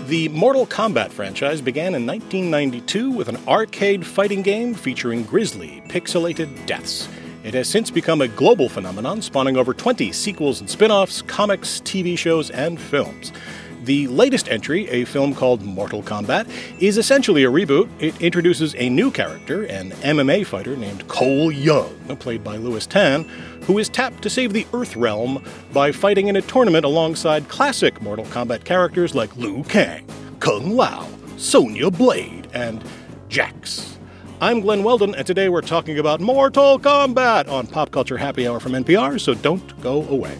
The Mortal Kombat franchise began in 1992 with an arcade fighting game featuring grisly, pixelated deaths. It has since become a global phenomenon, spawning over 20 sequels and spin-offs, comics, TV shows, and films. The latest entry, a film called Mortal Kombat, is essentially a reboot. It introduces a new character, an MMA fighter named Cole Young, played by Lewis Tan, who is tapped to save the Earthrealm by fighting in a tournament alongside classic Mortal Kombat characters like Liu Kang, Kung Lao, Sonya Blade, and Jax. I'm Glenn Weldon, and today we're talking about Mortal Kombat on Pop Culture Happy Hour from NPR, so don't go away.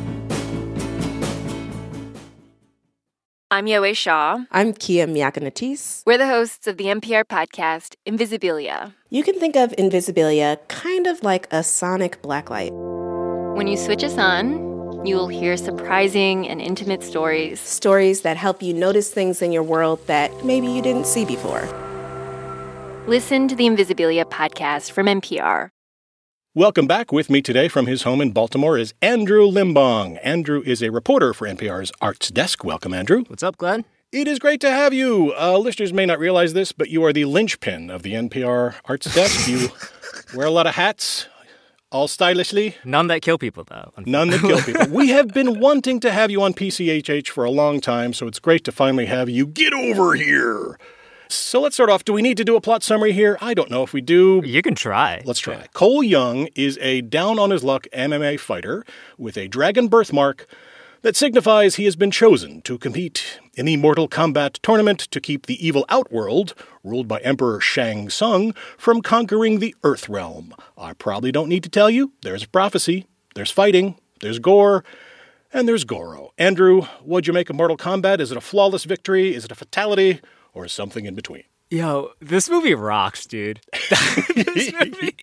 I'm Yowei Shaw. I'm Kia Miakanatis. We're the hosts of the NPR podcast, Invisibilia. You can think of Invisibilia kind of like a sonic blacklight. When you switch us on, you will hear surprising and intimate stories. Stories that help you notice things in your world that maybe you didn't see before. Listen to the Invisibilia podcast from NPR. Welcome back. With me today from his home in Baltimore is Andrew Limbong. Andrew is a reporter for NPR's Arts Desk. Welcome, Andrew. What's up, Glenn? It is great to have you. Listeners may not realize this, but you are the linchpin of the NPR Arts Desk. You wear a lot of hats, all stylishly. None that kill people, though. None that kill people. We have been wanting to have you on PCHH for a long time, so it's great to finally have you. Get over here. So let's start off. Do we need to do a plot summary here? I don't know if we do. You can try. Let's try. Cole Young is a down-on-his-luck MMA fighter with a dragon birthmark that signifies he has been chosen to compete in the Mortal Kombat tournament to keep the evil Outworld, ruled by Emperor Shang Tsung, from conquering the Earthrealm. I probably don't need to tell you. There's prophecy, there's fighting, there's gore, and there's Goro. Andrew, what'd you make of Mortal Kombat? Is it a flawless victory? Is it a fatality? Or something in between? Yo, this movie rocks, dude. This movie,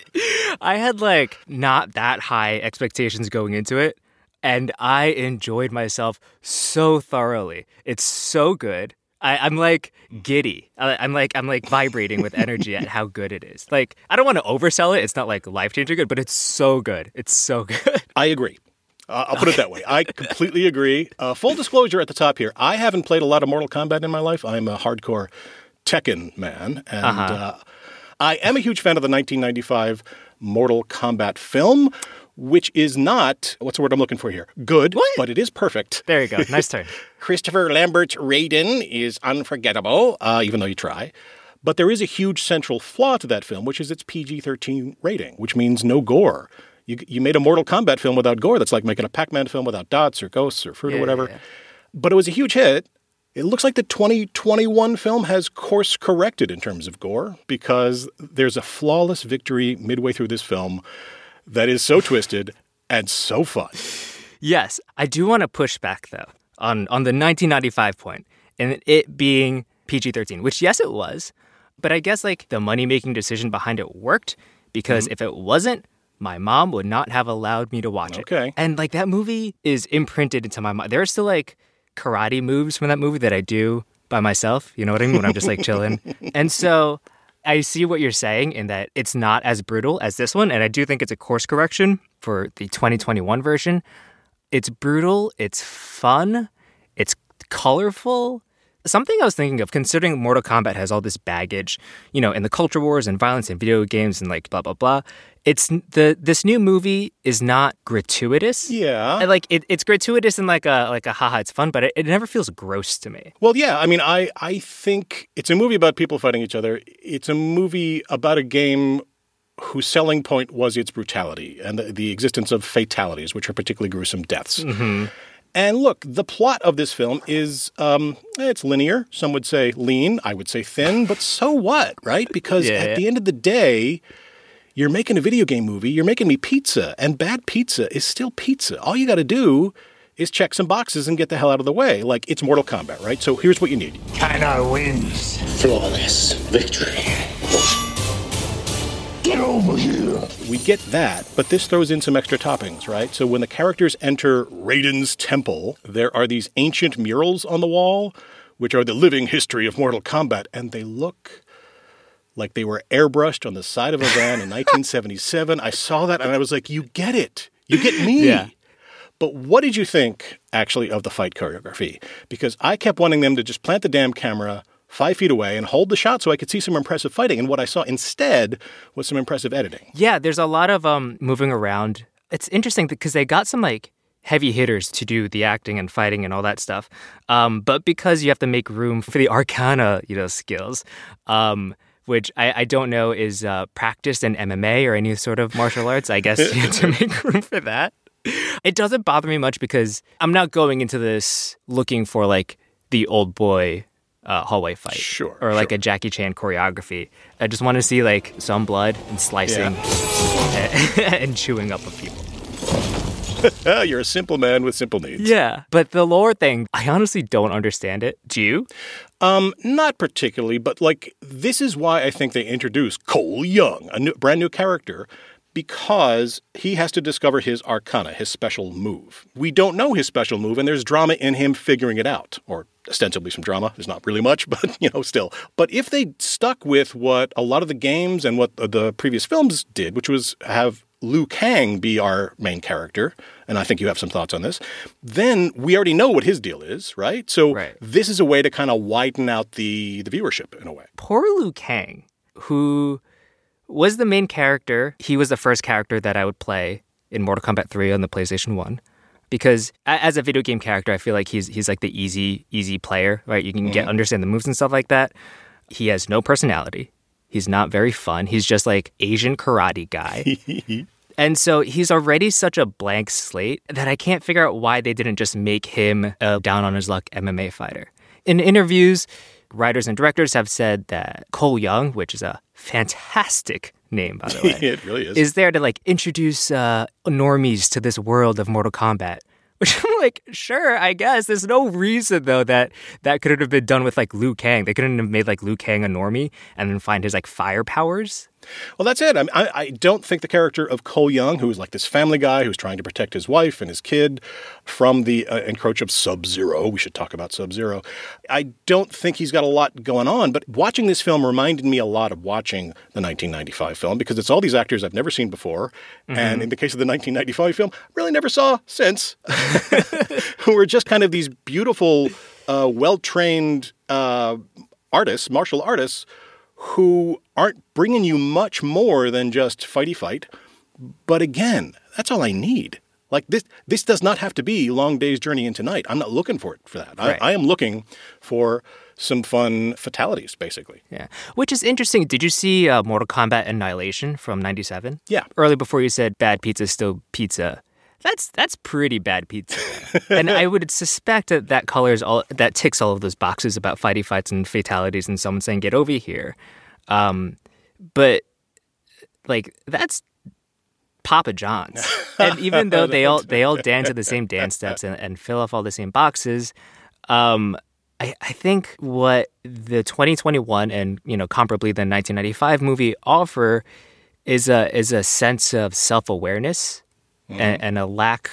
I had, not that high expectations going into it, and I enjoyed myself so thoroughly. It's so good. I'm giddy. I'm vibrating with energy at how good it is. I don't want to oversell it. It's not, life-changing good, but it's so good. It's so good. I agree. I'll put it that way. I completely agree. Full disclosure at the top here. I haven't played a lot of Mortal Kombat in my life. I'm a hardcore Tekken man. And I am a huge fan of the 1995 Mortal Kombat film, which is not, what's the word I'm looking for here? Good, what? But it is perfect. There you go. Nice turn. Christopher Lambert's Raiden is unforgettable, even though you try. But there is a huge central flaw to that film, which is its PG-13 rating, which means no gore. You made a Mortal Kombat film without gore. That's like making a Pac-Man film without dots or ghosts or fruit or whatever. Yeah. But it was a huge hit. It looks like the 2021 film has course-corrected in terms of gore because there's a flawless victory midway through this film that is so twisted and so fun. Yes, I do want to push back, though, on the 1995 point, and it being PG-13, which, yes, it was. But I guess, the money-making decision behind it worked because if it wasn't, my mom would not have allowed me to watch it. Okay. And, that movie is imprinted into my mind. There are still, karate moves from that movie that I do by myself. You know what I mean? When I'm just, chilling. And so I see what you're saying in that it's not as brutal as this one. And I do think it's a course correction for the 2021 version. It's brutal. It's fun. It's colorful. Something I was thinking of, considering Mortal Kombat has all this baggage, in the culture wars and violence and video games and blah, blah, blah. This new movie is not gratuitous. Yeah. It's gratuitous and like a haha, it's fun, but it never feels gross to me. Well, yeah. I mean, I think it's a movie about people fighting each other. It's a movie about a game whose selling point was its brutality and the existence of fatalities, which are particularly gruesome deaths. Mm-hmm. And look, the plot of this film is, it's linear. Some would say lean. I would say thin. But so what, right? Because at the end of the day, you're making a video game movie. You're making me pizza. And bad pizza is still pizza. All you got to do is check some boxes and get the hell out of the way. It's Mortal Kombat, right? So here's what you need. Kana wins. Flawless victory. Get over here. We get that, but this throws in some extra toppings, right? So when the characters enter Raiden's temple, there are these ancient murals on the wall, which are the living history of Mortal Kombat, and they look like they were airbrushed on the side of a van in 1977. I saw that, and I was like, you get it. You get me. Yeah. But what did you think actually, of the fight choreography, because I kept wanting them to just plant the damn camera 5 feet away and hold the shot so I could see some impressive fighting. And what I saw instead was some impressive editing. Yeah, there's a lot of moving around. It's interesting because they got some like heavy hitters to do the acting and fighting and all that stuff. But because you have to make room for the arcana, skills, which I don't know is practiced in MMA or any sort of martial arts, I guess you have to make room for that. It doesn't bother me much because I'm not going into this looking for like the old boy hallway fight. Sure. Or like a Jackie Chan choreography. I just want to see like some blood and slicing and chewing up of people. You're a simple man with simple needs. Yeah. But the lore thing, I honestly don't understand it. Do you? Not particularly, but like this is why I think they introduced Cole Young, a brand new character, because he has to discover his arcana, his special move. We don't know his special move, and there's drama in him figuring it out, or ostensibly some drama. There's not really much, but, still. But if they stuck with what a lot of the games and what the previous films did, which was have Liu Kang be our main character, and I think you have some thoughts on this, then we already know what his deal is, right? So This is a way to kind of widen out the viewership in a way. Poor Liu Kang, who was the main character. He was the first character that I would play in Mortal Kombat 3 on the PlayStation 1. Because as a video game character, I feel like he's like the easy player, right? You can understand the moves and stuff like that. He has no personality. He's not very fun. He's just like Asian karate guy. And so he's already such a blank slate that I can't figure out why they didn't just make him a down-on-his-luck MMA fighter. In interviews, writers and directors have said that Cole Young, which is a fantastic name, by the way, it really is there to like introduce normies to this world of Mortal Kombat. Which I'm like, sure, I guess. There's no reason, though, that couldn't have been done with like Liu Kang. They couldn't have made like Liu Kang a normie and then find his like fire powers. Well, that's it. I don't think the character of Cole Young, who is like this family guy who's trying to protect his wife and his kid from the encroach of Sub-Zero. We should talk about Sub-Zero. I don't think he's got a lot going on. But watching this film reminded me a lot of watching the 1995 film because it's all these actors I've never seen before. Mm-hmm. And in the case of the 1995 film, really never saw since, who were just kind of these beautiful, well-trained artists, martial artists, who aren't bringing you much more than just fighty fight. But again, that's all I need. Like this does not have to be Long Day's Journey into Night. I'm not looking for that. Right. I am looking for some fun fatalities, basically. Yeah, which is interesting. Did you see Mortal Kombat Annihilation from 97? Yeah. Earlier before you said bad pizza is still pizza. That's pretty bad pizza. And I would suspect that ticks all of those boxes about fighty fights and fatalities and someone saying, get over here. But like that's Papa John's. And even though they all dance at the same dance steps and fill off all the same boxes, I think what the 2021 and comparably the 1995 movie offer is a sense of self-awareness. And a lack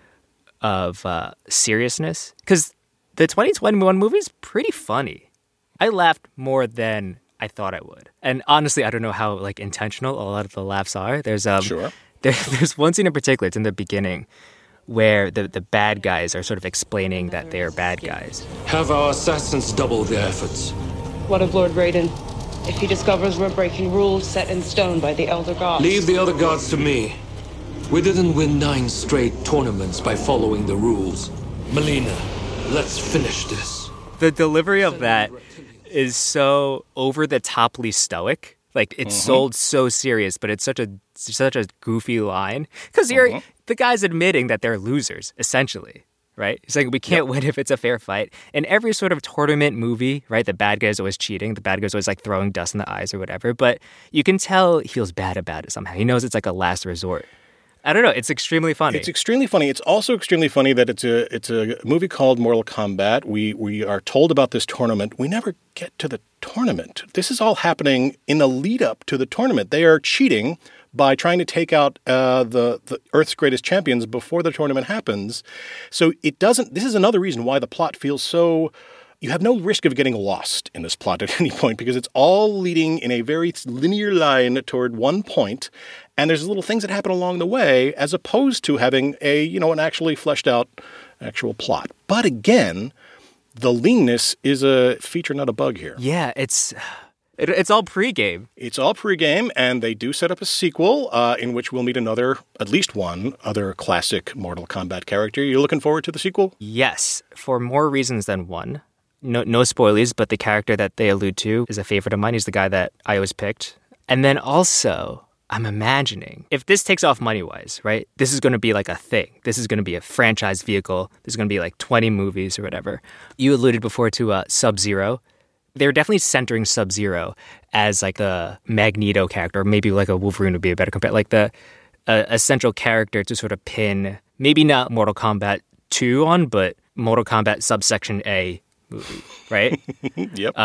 of seriousness. Because the 2021 movie is pretty funny. I laughed more than I thought I would. And honestly, I don't know how like intentional a lot of the laughs are. There's there's one scene in particular, it's in the beginning, where the bad guys are sort of explaining that they're bad guys. Have our assassins double their efforts. What of Lord Raiden? If he discovers we're breaking rules set in stone by the Elder Gods. Leave the other gods to me. We didn't win 9 straight tournaments by following the rules. Melina, let's finish this. The delivery of that is so over-the-toply stoic. Like, it's sold so serious, but it's such a goofy line. Because the guy's admitting that they're losers, essentially, right? He's like, we can't win if it's a fair fight. In every sort of tournament movie, right, the bad guy's always cheating. The bad guy's always, like, throwing dust in the eyes or whatever. But you can tell he feels bad about it somehow. He knows it's like a last resort. I don't know. It's extremely funny. It's extremely funny. It's also extremely funny that it's a movie called Mortal Kombat. We are told about this tournament. We never get to the tournament. This is all happening in the lead up to the tournament. They are cheating by trying to take out the Earth's greatest champions before the tournament happens. So it doesn't. This is another reason why the plot feels so you have no risk of getting lost in this plot at any point because it's all leading in a very linear line toward one point, and there's little things that happen along the way as opposed to having an actually fleshed out actual plot. But again, the leanness is a feature, not a bug here. Yeah, it's all pregame. It's all pregame, and they do set up a sequel in which we'll meet at least one other classic Mortal Kombat character. You're looking forward to the sequel? Yes, for more reasons than one. No spoilies, but the character that they allude to is a favorite of mine. He's the guy that I always picked. And then also, I'm imagining, if this takes off money-wise, right, this is going to be like a thing. This is going to be a franchise vehicle. There's going to be like 20 movies or whatever. You alluded before to Sub-Zero. They're definitely centering Sub-Zero as like the Magneto character, or maybe like a Wolverine would be a better compare, like a central character to sort of pin, maybe not Mortal Kombat 2 on, but Mortal Kombat subsection A movie, right? Yep.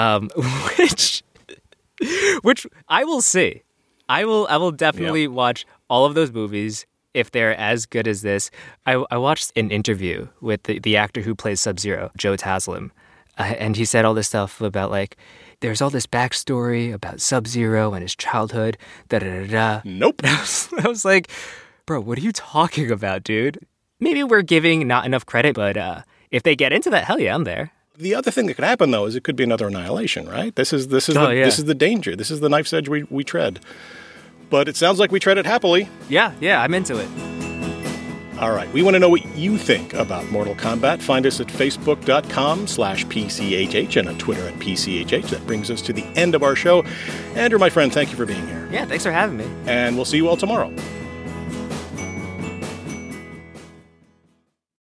Which I will see. I will definitely watch all of those movies if they're as good as this. I watched an interview with the actor who plays Sub-Zero, Joe Taslim, and he said all this stuff about like, there's all this backstory about Sub-Zero and his childhood, da-da-da-da. Nope. I was like, bro, what are you talking about, dude? Maybe we're giving not enough credit, but if they get into that, hell yeah, I'm there. The other thing that could happen, though, is it could be another Annihilation, right? This is the danger. This is the knife's edge we tread. But it sounds like we tread it happily. Yeah, I'm into it. All right. We want to know what you think about Mortal Kombat. Find us at facebook.com/PCHH and on Twitter at PCHH. That brings us to the end of our show. Andrew, my friend, thank you for being here. Yeah, thanks for having me. And we'll see you all tomorrow.